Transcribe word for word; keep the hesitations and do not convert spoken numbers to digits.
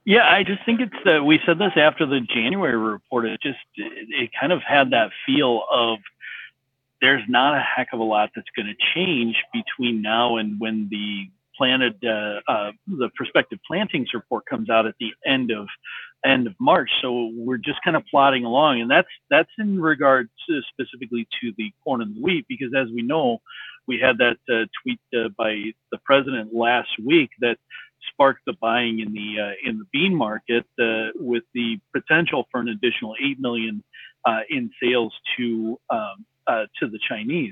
Yeah, I just think it's uh, we said this after the January report. It just it, it kind of had that feel of there's not a heck of a lot that's going to change between now and when the planted uh, uh, the prospective plantings report comes out at the end of end of March. So we're just kind of plodding along, and that's that's in regard to specifically to the corn and the wheat, because as we know, we had that uh, tweet uh, by the president last week that sparked the buying in the uh, in the bean market uh, with the potential for an additional eight million uh, in sales to um, uh, to the Chinese.